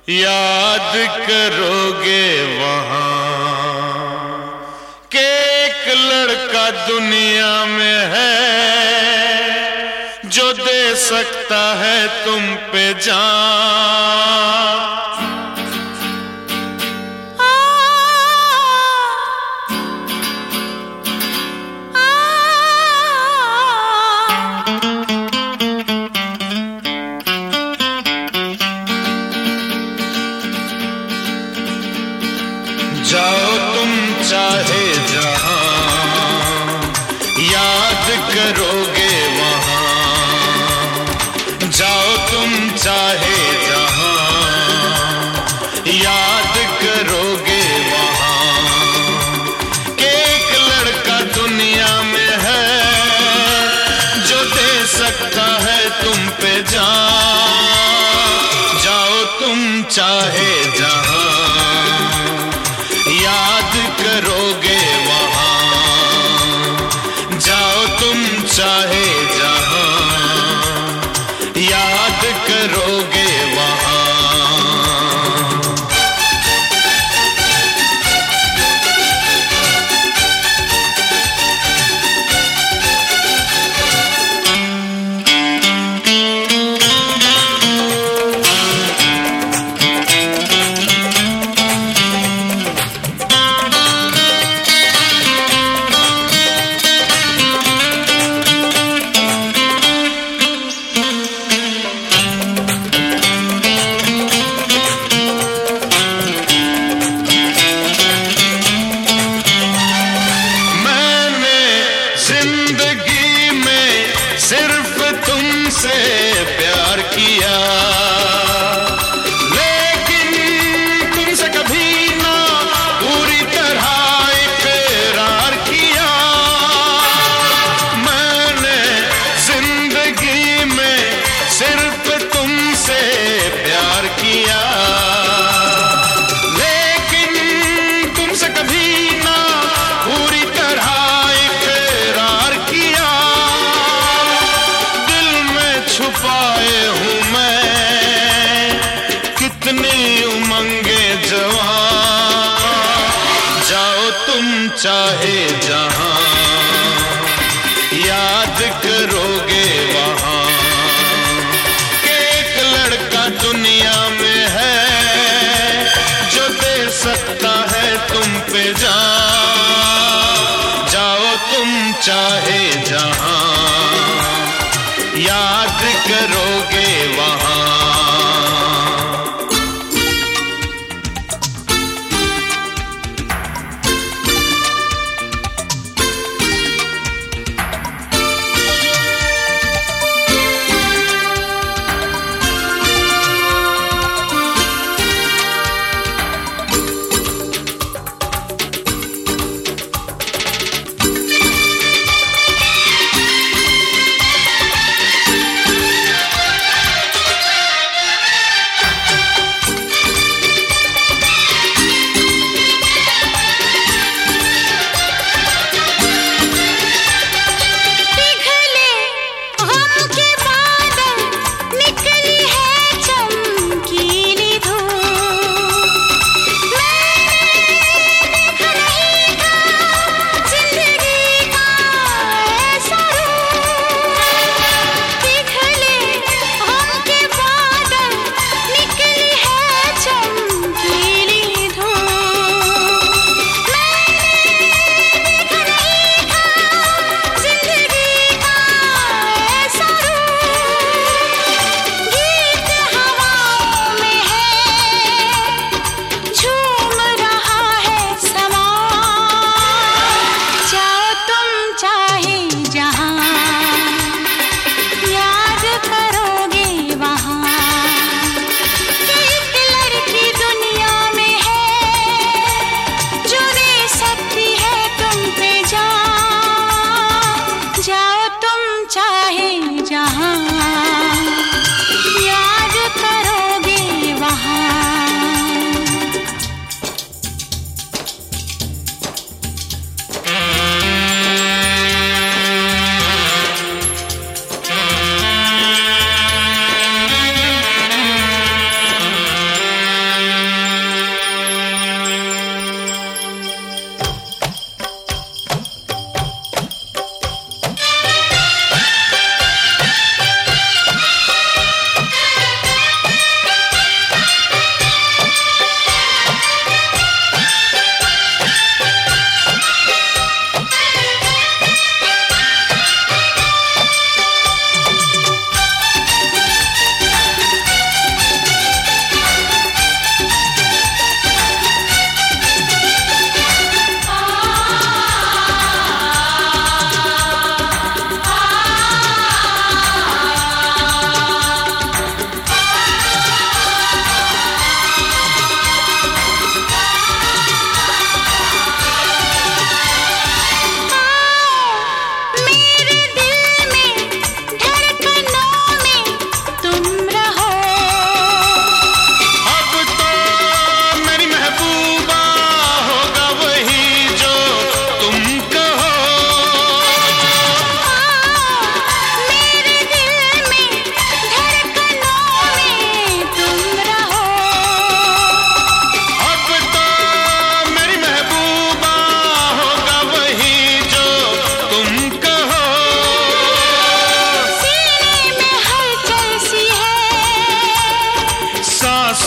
याद करोगे वहां के एक लड़का दुनिया में है जो दे सकता है तुम पे जान। जाओ तुम चाहे जहां, याद करोगे वहां। जाओ तुम चाहे जहां, याद करोगे वहां कि एक लड़का दुनिया में है जो दे सकता है तुम पे जान। जाओ तुम चाहे जहां, याद करोगे वहां। जाओ तुम चाहे जहां, याद करोगे वहां। सिर्फ तुमसे प्यार किया, लेकिन तुमसे कभी ना पूरी तरह इकरार किया। मैंने जिंदगी में सिर्फ तुमसे प्यार किया, लेकिन तुमसे कभी ना पूरी तरह छुपाए हूँ मैं कितनी उमंगे जवान। जाओ तुम चाहे जहां, याद करोगे वहां कि एक लड़का दुनिया में है जो दे सकता है तुम पे जान। जाओ तुम चाहे जहां, याद करोगे वहां।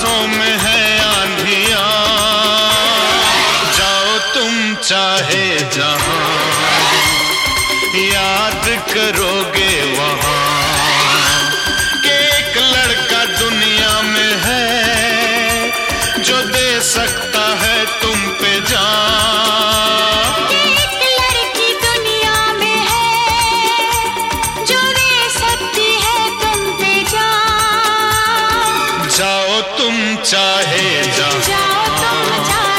सांसों में है आंधियां, जाओ तुम चाहे जहां, याद करोगे वहां कि एक लड़का दुनिया में है जो दे सकता है तुम पे जान। एक लड़की दुनिया में है जो दे सकती है तुम पे जान। जाओ तुम चाहे जहां, जाओ तुम चाहे